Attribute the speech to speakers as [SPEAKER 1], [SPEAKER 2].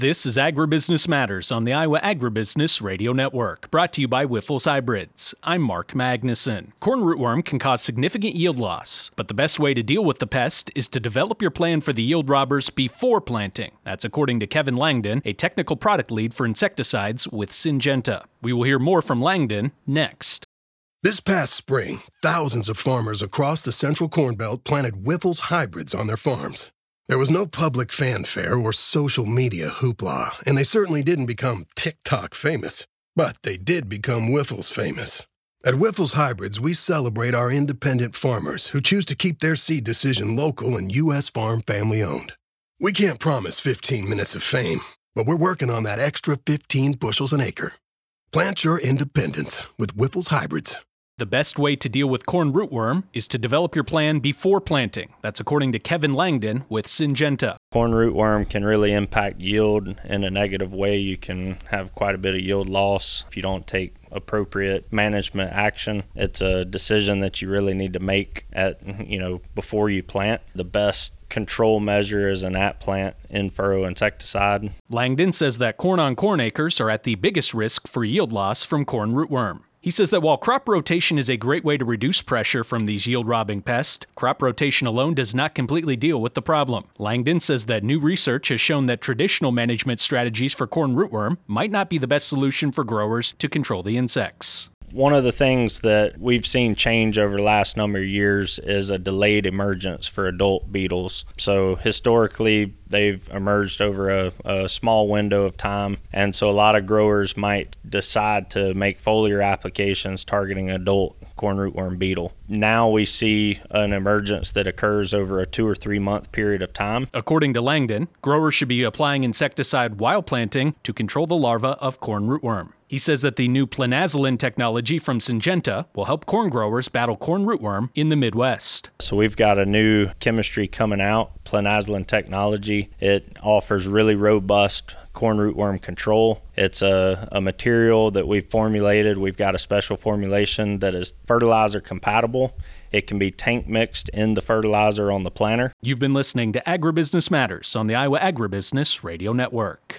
[SPEAKER 1] This is Agribusiness Matters on the Iowa Agribusiness Radio Network, brought to you by Wyffels Hybrids. I'm Mark Magnuson. Corn rootworm can cause significant yield loss, but the best way to deal with the pest is to develop your plan for the yield robbers before planting. That's according to Kevin Langdon, a technical product lead for insecticides with Syngenta. We will hear more from Langdon next.
[SPEAKER 2] This past spring, thousands of farmers across the Central Corn Belt planted Wyffels Hybrids on their farms. There was no public fanfare or social media hoopla, and they certainly didn't become TikTok famous. But they did become Wyffels famous. At Wyffels Hybrids, we celebrate our independent farmers who choose to keep their seed decision local and U.S. farm family-owned. We can't promise 15 minutes of fame, but we're working on that extra 15 bushels an acre. Plant your independence with Wyffels Hybrids.
[SPEAKER 1] The best way to deal with corn rootworm is to develop your plan before planting. That's according to Kevin Langdon with Syngenta.
[SPEAKER 3] Corn rootworm can really impact yield in a negative way. You can have quite a bit of yield loss if you don't take appropriate management action. It's a decision that you really need to make before you plant. The best control measure is an at-plant in-furrow insecticide.
[SPEAKER 1] Langdon says that corn-on-corn acres are at the biggest risk for yield loss from corn rootworm. He says that while crop rotation is a great way to reduce pressure from these yield-robbing pests, crop rotation alone does not completely deal with the problem. Langdon says that new research has shown that traditional management strategies for corn rootworm might not be the best solution for growers to control the insects.
[SPEAKER 3] One of the things that we've seen change over the last number of years is a delayed emergence for adult beetles. So historically, they've emerged over a small window of time, and so a lot of growers might decide to make foliar applications targeting adult corn rootworm beetle. Now we see an emergence that occurs over a 2 or 3 month period of time.
[SPEAKER 1] According to Langdon, growers should be applying insecticide while planting to control the larva of corn rootworm. He says that the new Plinazolin technology from Syngenta will help corn growers battle corn rootworm in the Midwest.
[SPEAKER 3] So we've got a new chemistry coming out, Plinazolin technology. It offers really robust corn rootworm control. It's a material that we've formulated. We've got a special formulation that is fertilizer compatible. It can be tank mixed in the fertilizer on the planter.
[SPEAKER 1] You've been listening to Agribusiness Matters on the Iowa Agribusiness Radio Network.